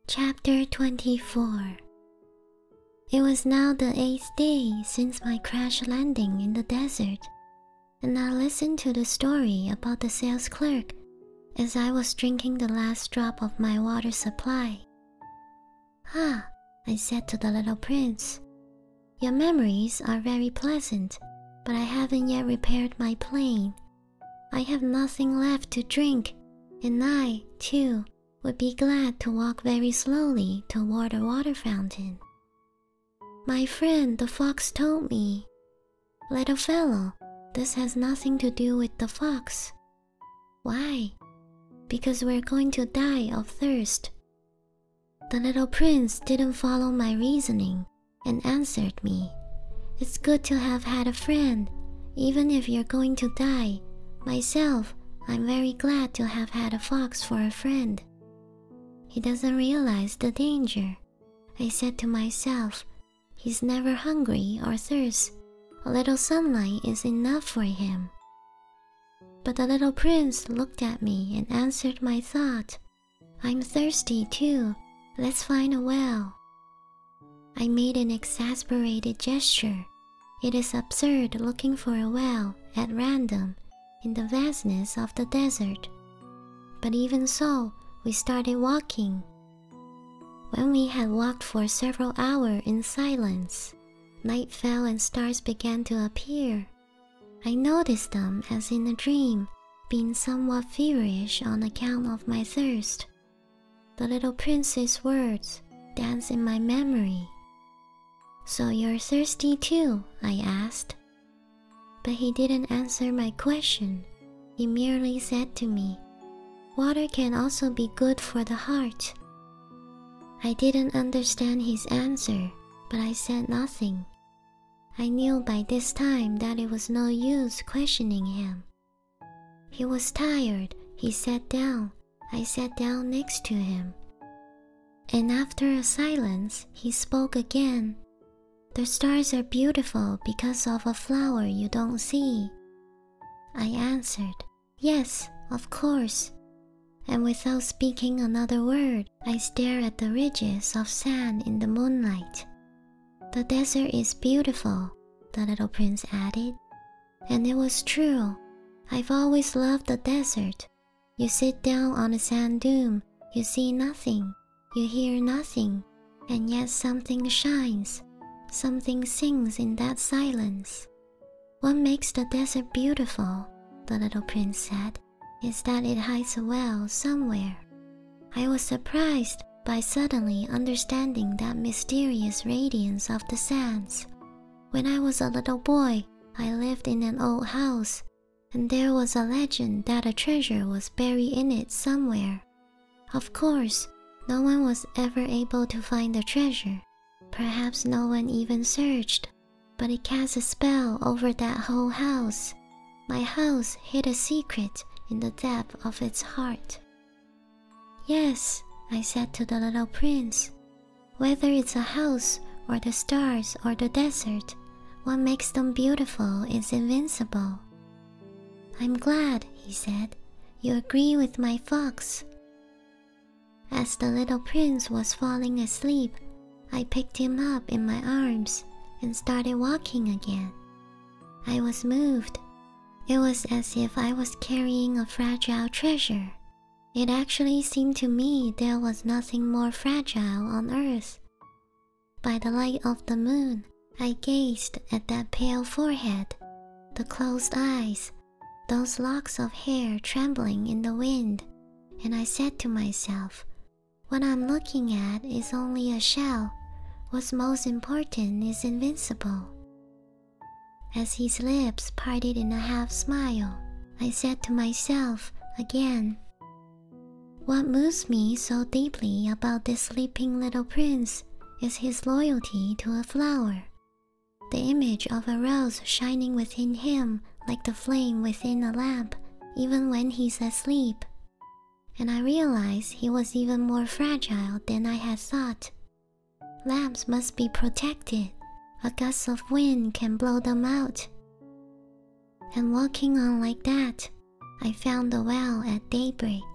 Chapter 24. It was now the 8th day since my crash landing in the desert, and I listened to the story about the sales clerk as I was drinking the last drop of my water supply. "Ah," I said to the little prince, "your memories are very pleasant, but I haven't yet repaired my plane. I have nothing left to drink, and I, too, would be glad to walk very slowly toward a water fountain." My friend the fox told me, "Little fellow, this has nothing to do with the fox." "Why?" "Because we're going to die of thirst." The little prince didn't follow my reasoning and answered me, "It's good to have had a friend, even if you're going to die. Myself, I'm very glad to have had a fox for a friend." He doesn't realize the danger. I said to myself, he's never hungry or thirst. A little sunlight is enough for him. But the little prince looked at me and answered my thought, "I'm thirsty too. Let's find a well." I made an exasperated gesture. It is absurd looking for a well at random in the vastness of the desert. But even so, we started walking. When we had walked for several hours in silence, night fell and stars began to appear. I noticed them as in a dream, being somewhat feverish on account of my thirst. The little prince's words danced in my memory. "So you're thirsty too?" I asked. But he didn't answer my question. He merely said to me, "Water can also be good for the heart." I didn't understand his answer, but I said nothing. I knew by this time that it was no use questioning him. He was tired. He sat down. I sat down next to him. And after a silence, he spoke again. "The stars are beautiful because of a flower you don't see." I answered, "Yes, of course." And without speaking another word, I stared at the ridges of sand in the moonlight. "The desert is beautiful," the little prince added. And it was true. I've always loved the desert. You sit down on a sand dune, you see nothing, you hear nothing, and yet something shines, something sings in that silence. "What makes the desert beautiful," the little prince said, "is that it hides a well somewhere." I was surprised by suddenly understanding that mysterious radiance of the sands. When I was a little boy, I lived in an old house, and there was a legend that a treasure was buried in it somewhere. Of course, no one was ever able to find the treasure. Perhaps no one even searched, but it cast a spell over that whole house. My house hid a secret in the depth of its heart. "Yes," I said to the little prince, "whether it's a house or the stars or the desert, what makes them beautiful is invincible." "I'm glad," he said, "you agree with my fox." As the little prince was falling asleep, I picked him up in my arms and started walking again. I was moved. It was as if I was carrying a fragile treasure. It actually seemed to me there was nothing more fragile on earth. By the light of the moon, I gazed at that pale forehead, the closed eyes, those locks of hair trembling in the wind, and I said to myself, what I'm looking at is only a shell. What's most important is invincible. As his lips parted in a half smile, I said to myself again, what moves me so deeply about this sleeping little prince is his loyalty to a flower, the image of a rose shining within him like the flame within a lamp, even when he's asleep. And I realized he was even more fragile than I had thought. Lamps must be protected. A gust of wind can blow them out. And walking on like that, I found the well at daybreak.